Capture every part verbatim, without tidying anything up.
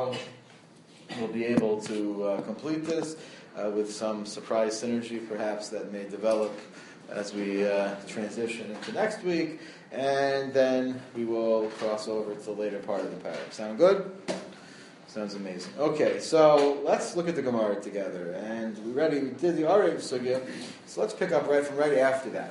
tomorrow we'll be able to uh, complete this uh, with some surprise synergy perhaps that may develop as we uh, transition into next week, and then we will cross over to the later part of the paragraph. Sound good? Sounds amazing. Okay, so let's look at the Gemara together. And we already we did the Arev Sugya, so let's pick up right from right after that.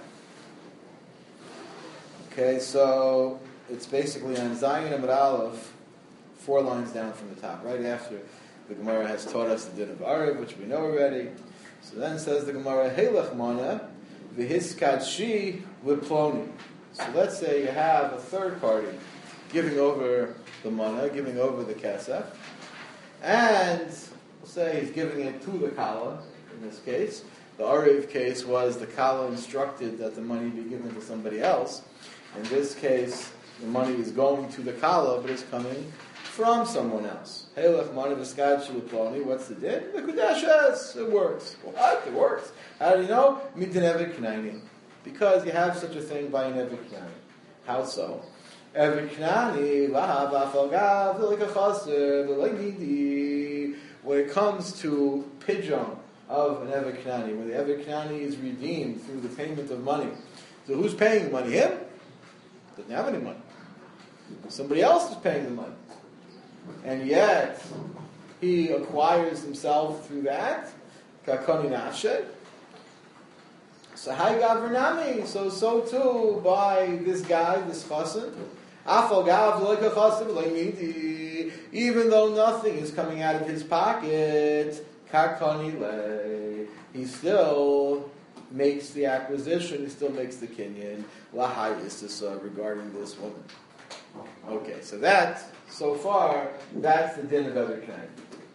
Okay, so it's basically on Zion Amud Aleph, four lines down from the top, right after the Gemara has taught us the din of Arev, which we know already. So then says the Gemara, Heilach Mana, V'hiskadshi Liploni. So let's say you have a third party giving over the mana, giving over the kesef, and we'll say he's giving it to the kala, in this case. The Arev case was the kala instructed that the money be given to somebody else. In this case, the money is going to the kala, but it's coming from someone else. Heilach mana v'skadshi liploni. What's the din? The kudeshes. It works. What? It works. How do you know? Mitin eved k'naini. Because you have such a thing by an eved k'naini. How so? Eved k'naini lahav afal gav v'likachaser v'leimidi. When it comes to pidyon of an eved k'naini, when the eved k'naini is redeemed through the payment of money, so who's paying the money? Him? Doesn't have any money. Somebody else is paying the money. And yet, he acquires himself through that. Kakoni nafshe. So, hai gavernami. So, so too, by this guy, this chassan. Afal gav like a chassan, leimidi. Even though nothing is coming out of his pocket, kakoni le. He still makes the acquisition, he still makes the kinyan. Lahai istisa regarding this woman. Okay, so that, so far, that's the din of Eved K'naini.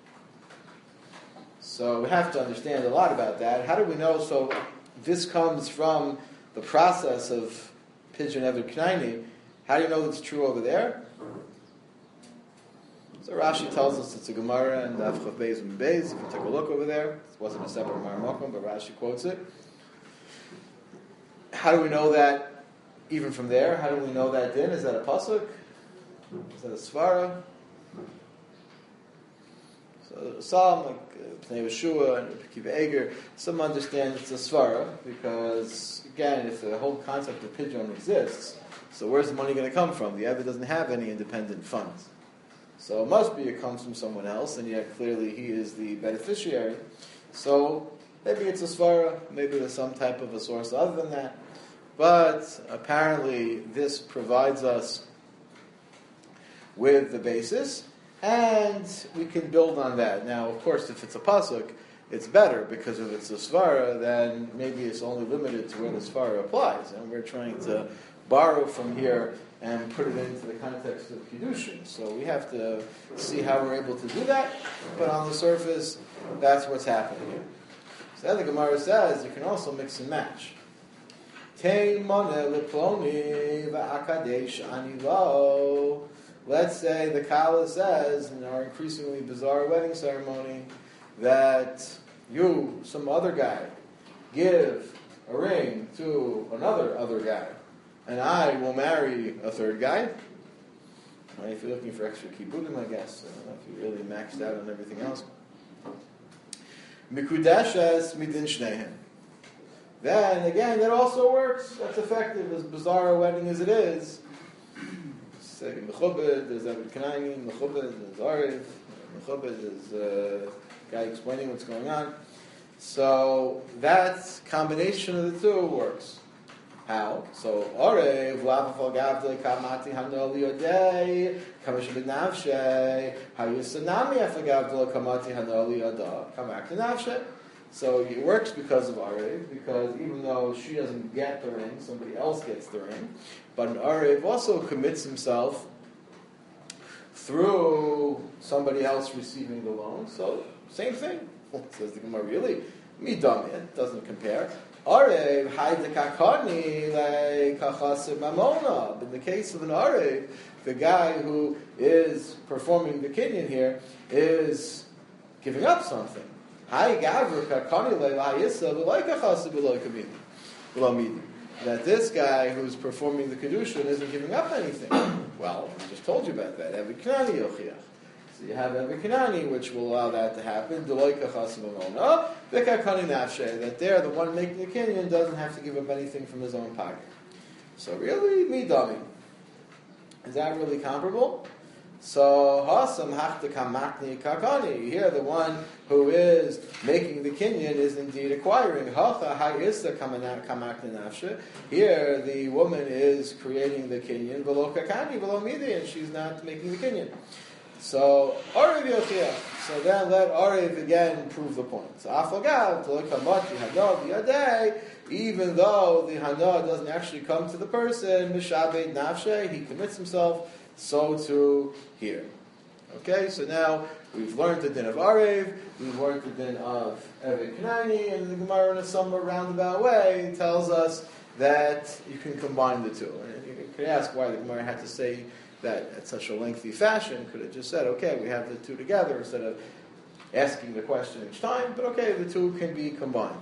So we have to understand a lot about that. How do we know? So this comes from the process of Pidyon Eved K'naini. How do you know it's true over there? So Rashi tells us it's a Gemara and Daf Chav Beis and Beis. If you take a look over there, it wasn't a separate Gemara Mokum, but Rashi quotes it. How do we know that even from there? How do we know that din? Is that a pasuk? Is that a svara? So some like Pnei Yeshua and Kiva Eger, some understand it's a svara because again, if the whole concept of pidyon exists, so where's the money going to come from? The Eved doesn't have any independent funds, so it must be it comes from someone else, and yet clearly he is the beneficiary. So maybe it's a svara, maybe there's some type of a source other than that. But apparently this provides us with the basis, and we can build on that. Now, of course, if it's a pasuk, it's better, because if it's a svara, then maybe it's only limited to where the svara applies, and we're trying to borrow from here and put it into the context of Kiddushin. So we have to see how we're able to do that, but on the surface, that's what's happening here. So then the Gemara says you can also mix and match. Let's say the Kala says in our increasingly bizarre wedding ceremony that you, some other guy, give a ring to another other guy, and I will marry a third guy. Well, if you're looking for extra kibudim, I guess, I don't know if you really maxed out on everything else. Mikudeshes midin shneihem. Then, again, that also works. That's effective, as bizarre a wedding as it is. Say, Mechubed, there's Eved K'naini, Mechubed, there's Arev, Mechubed, there's a guy explaining what's going on. So, that combination of the two works. How? So, Arev, Lavafal Gavdei, Kamati, Hanol Yodei, Kamish B'navshei, Hayusanami Afagavdei, Kamati, Hanol Yodah, come back to Navshei. So it works because of Arev, because even though she doesn't get the ring, somebody else gets the ring. But an Arev also commits himself through somebody else receiving the loan. So, same thing. Says the Gemara, really? Midam, it doesn't compare. Arev, haidekakani, like kachasir mamona. In the case of an Arev, the guy who is performing the kinyan here is giving up something. That this guy who's performing the kedushin isn't giving up anything. Well, I just told you about that. Eved K'naini yochiach. So you have Eved Kanani, which will allow that to happen. Deloika Chasim Amona, Vikakani Nafshe, that there, the one making the kinyan doesn't have to give up anything from his own pocket. So really, me dummy. Is that really comparable? So Hasam Hachta Kamakni Kakani. Here, the one who is making the kinyan is indeed acquiring. Hacha Hayisa Kamakni Nafshe. Here, the woman is creating the kinyan. Velo Kakani, Velo Midi, and she's not making the kinyan. So Arev Yochia. So then let Arev again prove the point. So Afagav Tolokamati Hano Biyadei. Even though the Hana doesn't actually come to the person, Mishabed Nafshe, he commits himself. So too here. Okay, so now we've learned the din of Arev, we've learned the din of Eved Kanani, and the Gemara in a somewhat roundabout way tells us that you can combine the two. And you could ask why the Gemara had to say that at such a lengthy fashion. Could have just said, okay, we have the two together instead of asking the question each time, but okay, the two can be combined.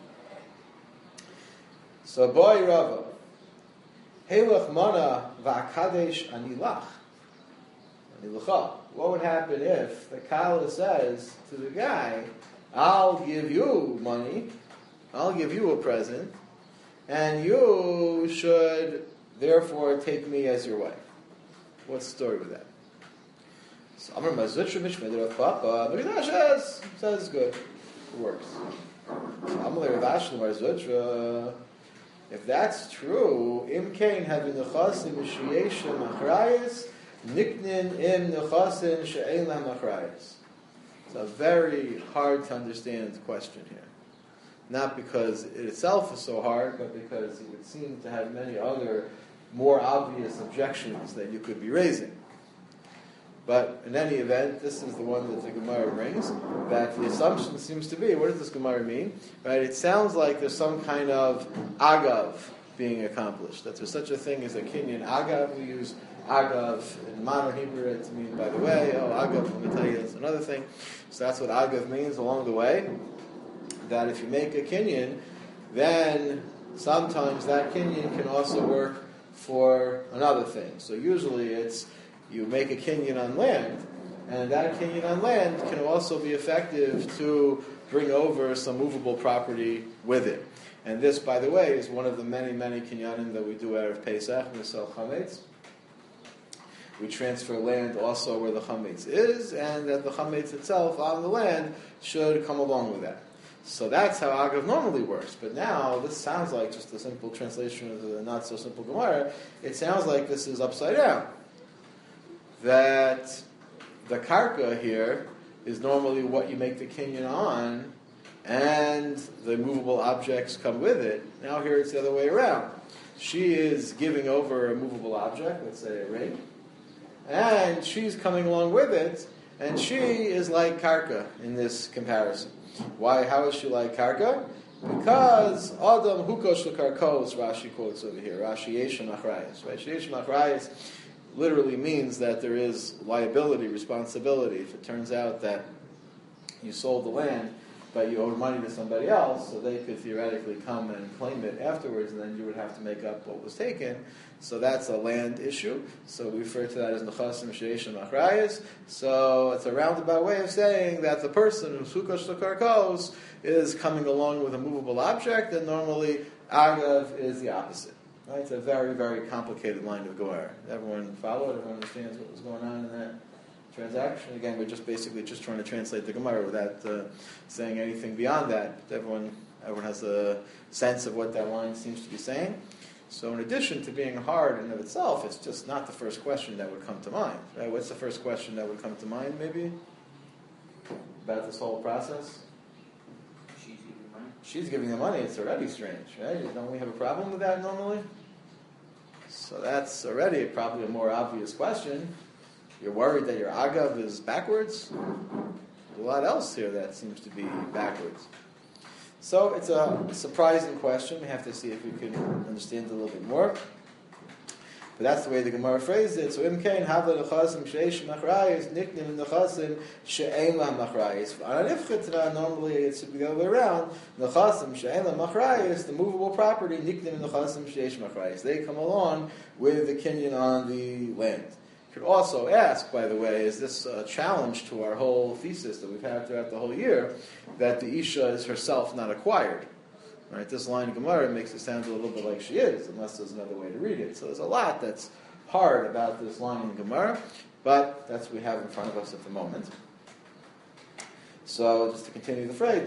So, Boy Rava. Helach mana va'akadesh anilach. Anilacha. What would happen if the Kala says to the guy, I'll give you money, I'll give you a present, and you should therefore take me as your wife? What's the story with that? So Amar Mazutra Mishmedra Papa, Mikdash says, says good. It works. Amar Ravash Mazutra. If that's true, Im Kain having nechasim sheyeshem achrayis, niknin im nechasim she'ein lahem achrayis. It's a very hard to understand question here. Not because it itself is so hard, but because it would seem to have many other more obvious objections that you could be raising. But in any event, this is the one that the Gemara brings, that the assumption seems to be, what does this Gemara mean? Right? It sounds like there's some kind of agav being accomplished, that there's such a thing as a kinyan agav. We use agav in modern Hebrew to mean, by the way, oh, agav, let me tell you, that's another thing. So that's what agav means along the way, that if you make a kinyan, then sometimes that kinyan can also work for another thing. So usually it's you make a kinyan on land, and that kinyan on land can also be effective to bring over some movable property with it. And this, by the way, is one of the many, many kinyanim that we do out of Pesach. We sell chametz. We transfer land also where the chametz is, and that the chametz itself on the land should come along with that. So that's how Agav normally works. But now, this sounds like just a simple translation of the not-so-simple Gemara. It sounds like this is upside down. That the karka here is normally what you make the kinyan on, and the movable objects come with it. Now here it's the other way around. She is giving over a movable object, let's say a ring, and she's coming along with it, and she is like karka in this comparison. Why? How is she like karka? Because Adam hukosh l'karkos, Rashi quotes over here. Rashi yeshem achrayis. Right? Yeshem achrayis literally means that there is liability, responsibility. If it turns out that you sold the land, but you owed money to somebody else, so they could theoretically come and claim it afterwards, and then you would have to make up what was taken. So that's a land issue. So we refer to that as nechasim she'eshem achrayis. So it's a roundabout way of saying that the person who's hukosh l'karkos is coming along with a movable object, and normally agav is the opposite. Right? It's a very, very complicated line of Gemara. Everyone followed? Everyone understands what was going on in that transaction? Again, we're just basically just trying to translate the Gemara without uh, saying anything beyond that. Everyone, everyone has a sense of what that line seems to be saying. So in addition to being hard in and of itself, it's just not the first question that would come to mind. Right? What's the first question that would come to mind, maybe, about this whole process? She's giving the money. She's giving the money. It's already strange, right? Don't we have a problem with that normally? So that's already probably a more obvious question. You're worried that your agav is backwards? There's a lot else here that seems to be backwards. So it's a surprising question. We have to see if we can understand it a little bit more. But that's the way the Gemara phrased it. So im kain havla nechasim she'esh machrayis niknim nechasim she'ein lahem machrayis. Ananifchitra, normally it should be the other way around. Nechasim she'ein lahem machrayis, the movable property, niknim nechasim she'esh machrayis. They come along with the kinyan on the land. could also ask, by the way, is this a challenge to our whole thesis that we've had throughout the whole year, that the Isha is herself not acquired? Right? This line of Gemara makes it sound a little bit like she is, unless there's another way to read it. So there's a lot that's hard about this line in Gemara, but that's what we have in front of us at the moment. So just to continue the phrase,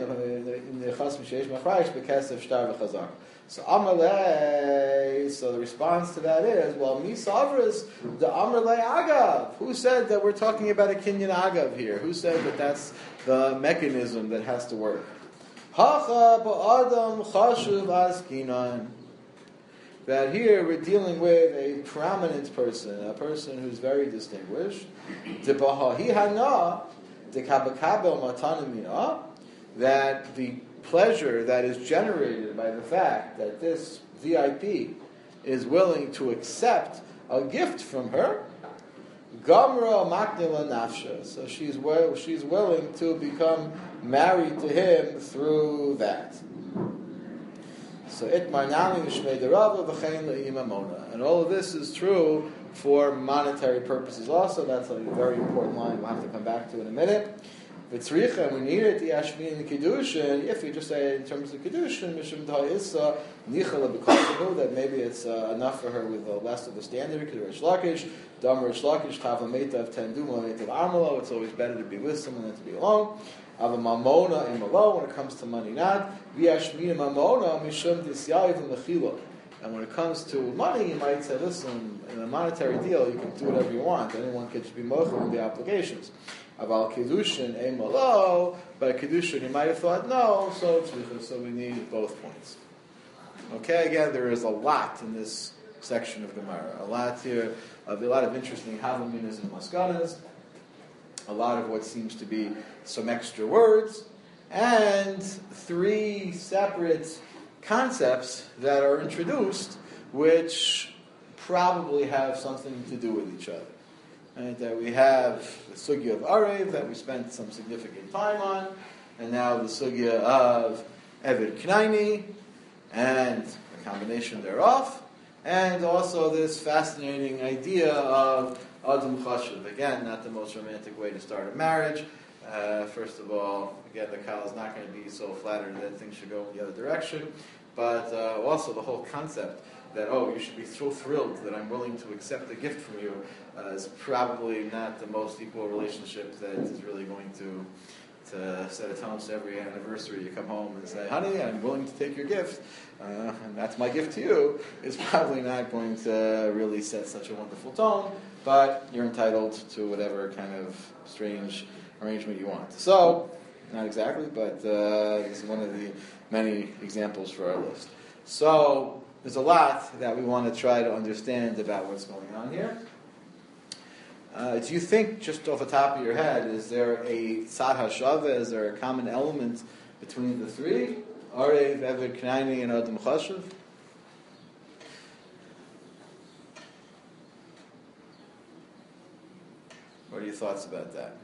so Amalei, so the response to that is, well, Misavras, the Amalei Agav. Who said that we're talking about a Kinyan Agav here? Who said that that's the mechanism that has to work? Hacha ba'adam chashuv askinan. That here we're dealing with a prominent person, a person who's very distinguished. Debahahi hana, dekabakabel matanamina. That the pleasure that is generated by the fact that this V I P is willing to accept a gift from her, Gamra maknila nafsha. So she's well, she's willing to become married to him through that. So itmar nami mishmei derava v'chein le'imamona. And all of this is true for monetary purposes also. That's a very important line we'll have to come back to in a minute. V'tzricha, we need it, the Ashmi and the Kiddushin, if we just say in terms of Kiddushin, Mishum Ta'issa, Nichala B'Kosahu, that maybe it's uh, enough for her with uh, less of a standard, Kedar Rish Lakish, Dam Rish Lakish, Chava Meta of Tenduma, Meta of Amalo, it's always better to be with someone than to be alone. Ava Mamona and Malo, when it comes to money not, V'Ashmi and Mamona, Mishum Disyayiv and Mechila. And when it comes to money, you might say, listen, in a monetary deal, you can do whatever you want. Anyone can just be mochel in the obligations. About Kiddushin, a malo, but Kiddushin, you might have thought, no, so so we need both points. Okay, again, there is a lot in this section of Gemara. A lot here, of a lot of interesting havaminas and maskanas, a lot of what seems to be some extra words, and three separate concepts that are introduced, which probably have something to do with each other. Right, that we have the sugya of Arev that we spent some significant time on, and now the sugya of Eved Knaini, and the combination thereof, and also this fascinating idea of Adam Chashuv. Again, not the most romantic way to start a marriage. Uh, first of all, again, the Kal is not going to be so flattered that things should go in the other direction, but uh, also the whole concept that, oh, you should be so thrilled that I'm willing to accept a gift from you, uh, is probably not the most equal relationship that is really going to to set a tone. So every anniversary you come home and say, honey, I'm willing to take your gift, uh, and that's my gift to you, is probably not going to really set such a wonderful tone, but you're entitled to whatever kind of strange arrangement you want. So, not exactly, but uh, this is one of the many examples for our list. So, there's a lot that we want to try to understand about what's going on here. Uh, do you think, just off the top of your head, is there a tzad hashava, is there a common element between the three? Arev, Eved Knaini, and Adam Chashuv? What are your thoughts about that?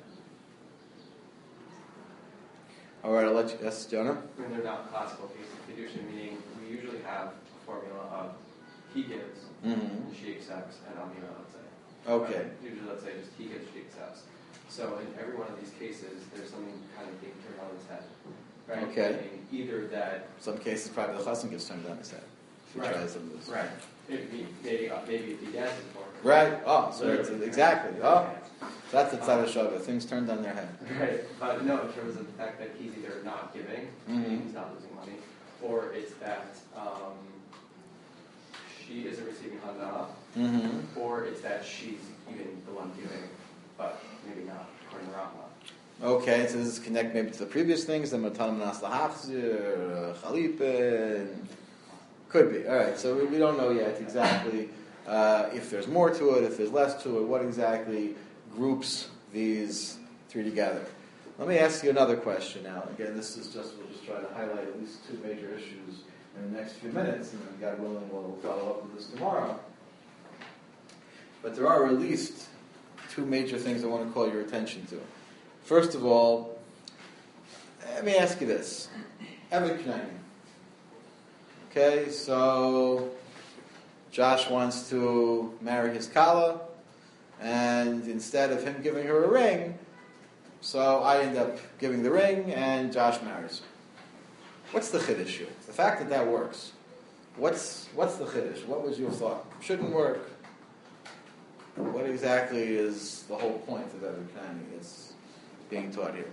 All right, I'll let you, yes, Jonah? I mean, they're not classical cases of Kiddushin, meaning we usually have formula of he gives, Mm-hmm. she accepts, and Amina, let's say. Okay. Right? Usually, let's say just he gives, she accepts. So in every one of these cases, there's something kind of being turned on its head. Right? Okay. Meaning either that... Some cases, probably the chassan gets turned on his head. If he Right. tries some of this. Right. Maybe, maybe, uh, maybe if he dances for her. Right. Oh, so it's, Literally. exactly. Oh, that's the tzad hashava. Things turned on their head. Right. But no, in terms of the fact that he's either not giving, Mhm. he's not losing money, or it's that um, she isn't receiving hana, Mm-hmm. or it's that she's even the one giving, but maybe not, according to Rambam. Okay, so this is connect maybe to the previous things, the Matan Manas Lahachzir, Chalipin. Could be. All right, so we, we don't know yet exactly uh, if there's more to it, if there's less to it, what exactly groups these three together. Let me ask you another question now. Again, this is just, we'll just try to highlight at least two major issues in the next few minutes, and then God willing, we'll follow up with this tomorrow. But there are at least two major things I want to call your attention to. First of all, let me ask you this. Eved Knaini. Okay, so Josh wants to marry his Kala, and instead of him giving her a ring, so I end up giving the ring, and Josh marries her. What's the chiddush here? The fact that that works. What's what's the chiddush? What was your thought? Shouldn't work. What exactly is the whole point of Ever Knani that's being taught here?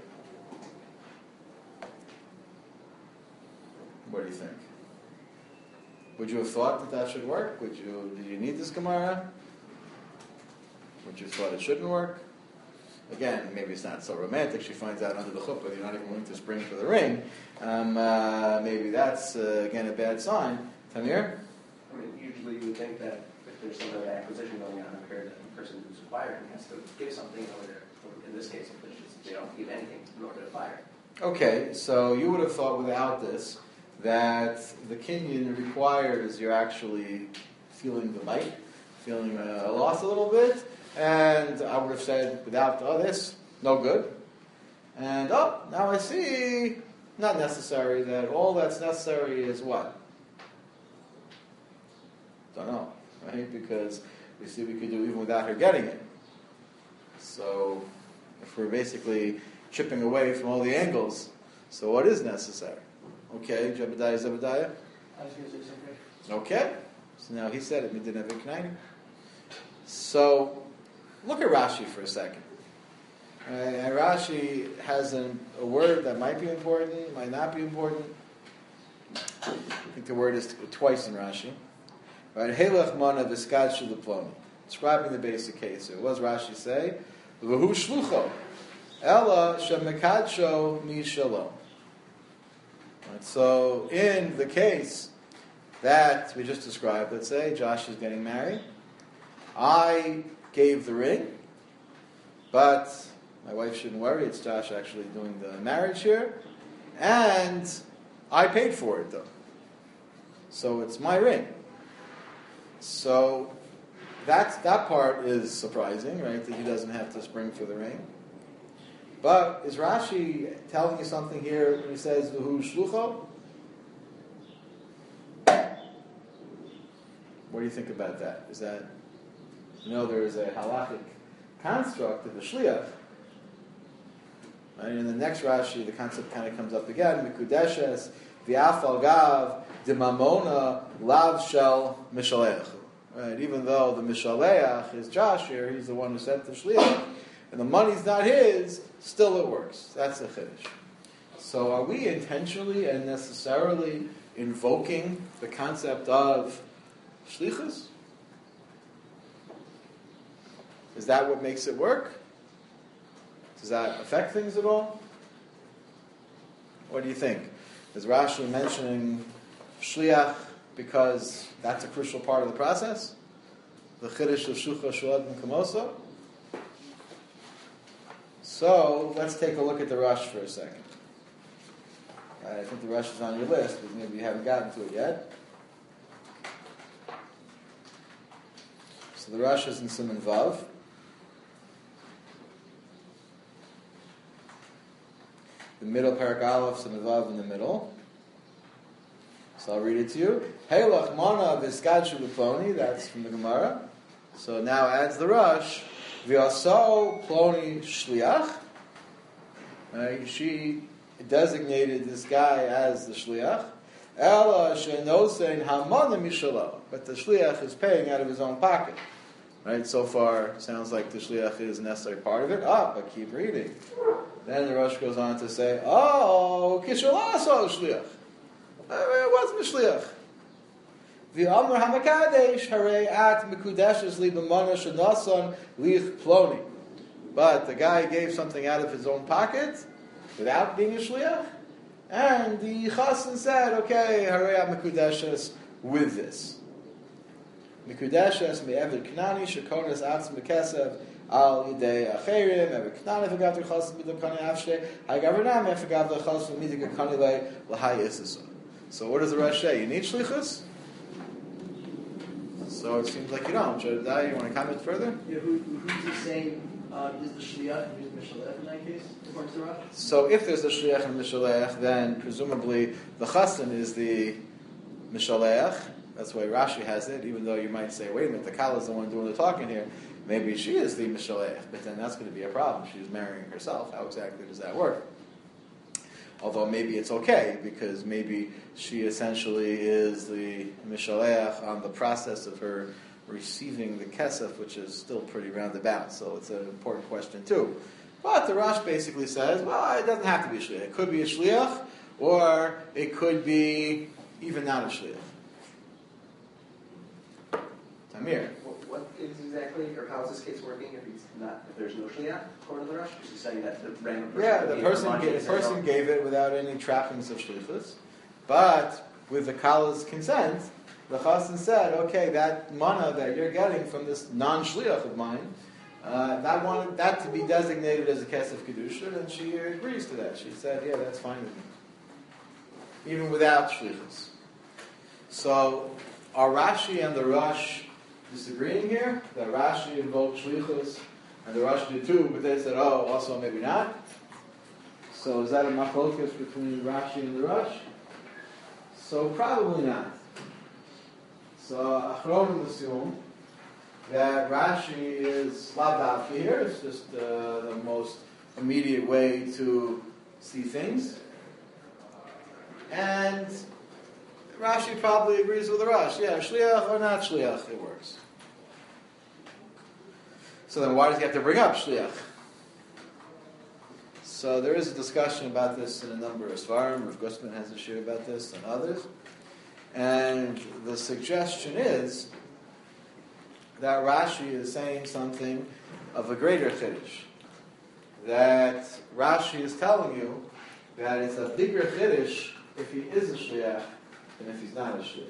What do you think? Would you have thought that that should work? Would you? Did you need this Gemara? Would you have thought it shouldn't work? Again, maybe it's not so romantic. She finds out under the chuppah you're not even willing to spring for the ring. Um, uh, maybe that's, uh, again, a bad sign. Tamir? I mean, usually you would think that if there's some other acquisition going on up here, that the person who's acquiring has to give something in order, in this case, if it's just, they don't give anything in order to acquire. Okay, so you would have thought without this that the kinyan requires you're actually feeling the bite, feeling a loss a little bit, and I would have said without oh, this, no good. And oh, now I see, not necessary, that all that's necessary is what? Don't know, right? Because we see we could do even without her getting it. So if we're basically chipping away from all the angles, so what is necessary? Okay, Jebediah, Zebediah? I was going to say something. Okay, so now he said it, Midin Ever Knani. So look at Rashi for a second. Right, and Rashi has an, a word that might be important, might not be important. I think the word is t- twice in Rashi. Right, Helach mana v'skad shuluploni. Describing the basic case. So what does Rashi say? V'hu shlucho, ella shemekadsho mi shalom. Right, so in the case that we just described, let's say Josh is getting married. I gave the ring, but my wife shouldn't worry, it's Josh actually doing the marriage here, and I paid for it though. So it's my ring. So that's, that part is surprising, right, that he doesn't have to spring for the ring. But is Rashi telling you something here when he says, V'hu shlucho? What do you think about that? Is that, you know, there is a halachic construct of the shliach. Right? In the next Rashi, the concept kind of comes up again. Mikudeshes, v'afal gav, demamona, lav shel mishaleach. Right? Even though the mishaleach is Josh here, he's the one who sent the shliach, and the money's not his, still it works. That's the chiddush. So are we intentionally and necessarily invoking the concept of shlichus? Is that what makes it work? Does that affect things at all? What do you think? Is Rashi mentioning shliach because that's a crucial part of the process? The chiddush of shucha shuad and kamosa? So let's take a look at the Rush for a second. I think the Rush is on your list, but maybe you haven't gotten to it yet. So the Rush is in Siman Vav. The middle parak aleph, Siman Vav in the middle. So I'll read it to you. Heilach mana v'skad shuluponi, that's from the Gemara. So now adds the Rush. V'aso ploni shliach. Right? She designated this guy as the shliach. Ela shenosein hamana mishalo. But the shliach is paying out of his own pocket. Right? So far, sounds like the shliach is a necessary part of it. Ah, but keep reading. Then the Rosh goes on to say, oh, kishalaso shliach. It wasn't a shliach. V'amr hamakadesh harei at mikudeshes li b'mana shenasan lich ploni. But the guy gave something out of his own pocket without being a shliach, and the chassan said, "Okay, harei at mikudeshes with this." Mikudeshes me'eved knani shekonas atz mekesev al yidei acherim eved knani v'gav l'chassan b'dokani afshe ha'gavernam efagav l'chassan midik kani le l'hayisisun. So what does the Rosh say? You need shlichus? So it seems like you don't. Jedidiah, you want to comment further? Yeah, who, who's he saying uh, is the shliach and who's the mishalech in that case, according to the Rav? So if there's a shliach and a mishalech, then presumably the chassan is the mishalech. That's why Rashi has it, even though you might say, wait a minute, the kala is the one doing the talking here. Maybe she is the Mishalech, but then that's going to be a problem. She's marrying herself. How exactly does that work? Although maybe it's okay, because maybe she essentially is the Mishalech on the process of her receiving the kesef, which is still pretty roundabout. So it's an important question too. But the Rosh basically says, well, it doesn't have to be a shliach. It could be a shliach, or it could be even not a shliach. Tamir. What, what is exactly, or how is this case working if he's not, if there's no shliach according to the Rosh? Is he saying that the random person? Yeah, the gave person, money ga- the and said, person "Oh, gave it without any trappings of shlichus, but with the Kala's consent, the Chassan said, okay, that mana that you're getting from this non-shliach of mine, uh, that wanted that to be designated as a kesef kedusha, and she agrees to that. She said, yeah, that's fine with me, even without shlichus. So, are Rashi and the Rosh disagreeing here? That Rashi invoked shlichus, and the Rosh did too, but they said, oh, also maybe not. So is that a machlokas between Rashi and the Rosh? So probably not. So Achronim assume that Rashi is lavdavka here. It's just uh, the most immediate way to see things. And Rashi probably agrees with the Rosh. Yeah, shliach or not shliach, it works. So then why does he have to bring up shliach? So there is a discussion about this in a number of Svarim. Rav Gustman has a shir about this and others. And the suggestion is that Rashi is saying something of a greater chiddush. That Rashi is telling you that it's a bigger chiddush if he is a shliach than if he's not a shliach.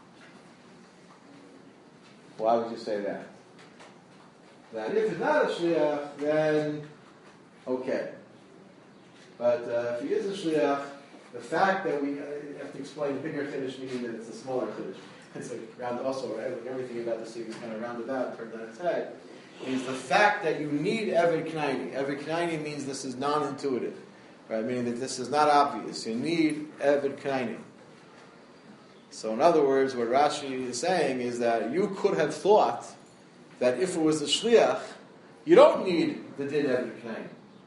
Why would you say that? That if he's not a shliach, then okay. But uh, if he is a shliach, the fact that we uh, have to explain the bigger chiddush, meaning that it's a smaller chiddush. It's like round also, right? Like everything about the sig is kind of roundabout, turned on its head. Is the fact that you need Eved Knaini. Eved Knaini means this is non-intuitive, right? Meaning that this is not obvious. You need Eved Knaini. So in other words, what Rashi is saying is that you could have thought that if it was a shliach, you don't need the din Eved Knaini.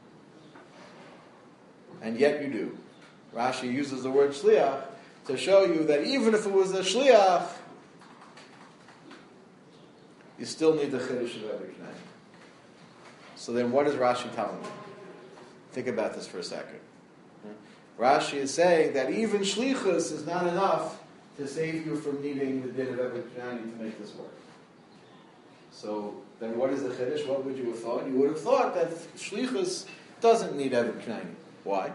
And yet you do. Rashi uses the word shliach to show you that even if it was a shliach, you still need the chiddush of every k'nai. So then what is Rashi telling you? Think about this for a second. Rashi is saying that even shlichus is not enough to save you from needing the din of every k'nai to make this work. So then what is the chiddush? What would you have thought? You would have thought that shlichus doesn't need every k'nai. Why?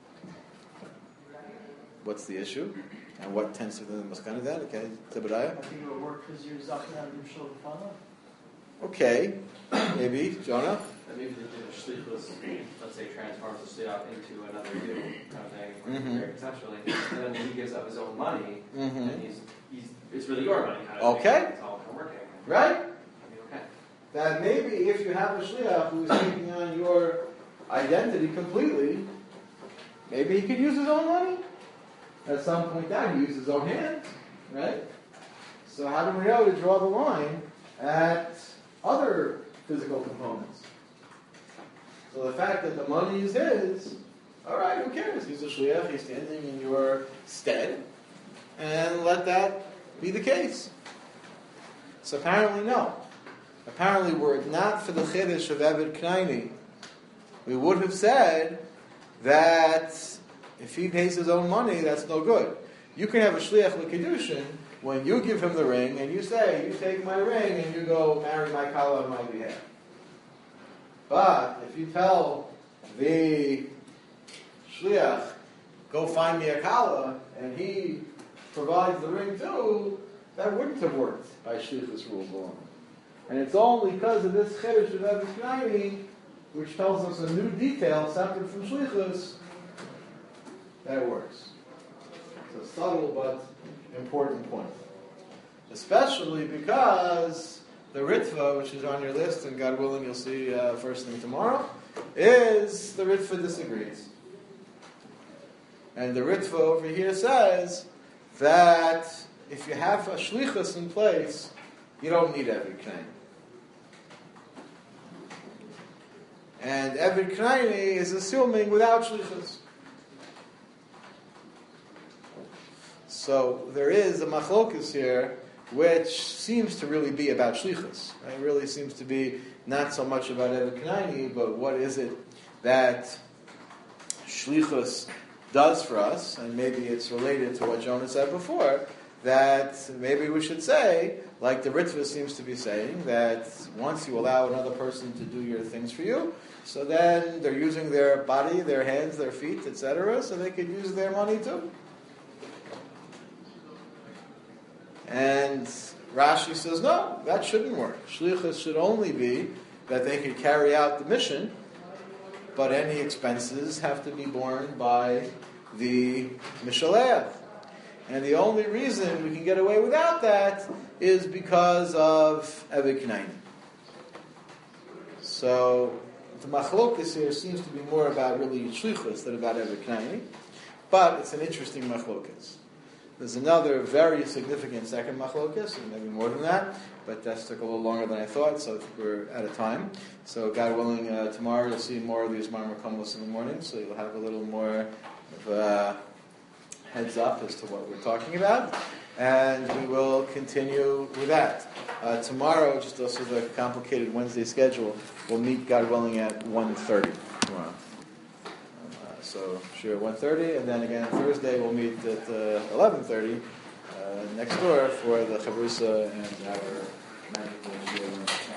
What's the issue? And what tends to be the maskana then? Okay, Tiberiah? I think it would work because you're zaken out of your shul b'fana. Okay, maybe. Jonah? And maybe the din of shlichus, let's say, transforms the shliach into another you kind of thing, Mm-hmm. very conceptually. And then when he gives up his own money, Mm-hmm. and he's, he's, it's really your money kind of Okay. thing. It's all kind of working. Right? I mean, okay. That maybe if you have a shliach who is taking on your identity completely, maybe he could use his own money. At some point down, he uses his own hands, right? So how do we know to draw the line at other physical components? So the fact that the money is his, all right, who cares? He's a shliach, he's standing in your stead, and let that be the case. So apparently no. Apparently were it not for the chiddush of Eved Knaini, we would have said that if he pays his own money, that's no good. You can have a shliach l'kedushin when you give him the ring and you say, you take my ring and you go marry my kala on my behalf. But if you tell the shliach, go find me a kala, and he provides the ring too, that wouldn't have worked by shlichus rules alone. And it's only because of this chiddush of Eved Knaini, which tells us a new detail separate from shlichus, that it works. It's a subtle but important point. Especially because the Ritva, which is on your list, and God willing you'll see uh, first thing tomorrow, is the Ritva disagrees. And the Ritva over here says that if you have a shlichus in place, you don't need every claim. And Eved Knaini is assuming without shlichus. So there is a machlokus here, which seems to really be about shlichus. Right? It really seems to be not so much about Eved Knaini, but what is it that shlichus does for us? And maybe it's related to what Jonah said before, that maybe we should say, like the Ritva seems to be saying, that once you allow another person to do your things for you, so then they're using their body, their hands, their feet, et cetera, so they could use their money too. And Rashi says, no, that shouldn't work. Shlichus should only be that they could carry out the mission, but any expenses have to be borne by the Mishaleach. And the only reason we can get away without that is because of Eved Knaini. So the machlokas here seems to be more about really shlichus than about Eved Knaini, but it's an interesting machlokas. There's another very significant second machlokas, and maybe more than that, but that took a little longer than I thought, so I think we're out of time. So God willing, uh, tomorrow you'll see more of these Marmar Komos in the morning, so you'll have a little more of a heads up as to what we're talking about, and we will continue with that. Uh, tomorrow, just also the complicated Wednesday schedule, we'll meet, God willing, at one thirty tomorrow. Uh, so, sure, one thirty, and then again Thursday we'll meet at uh, eleven thirty uh, next door for the Chavrusa and our magic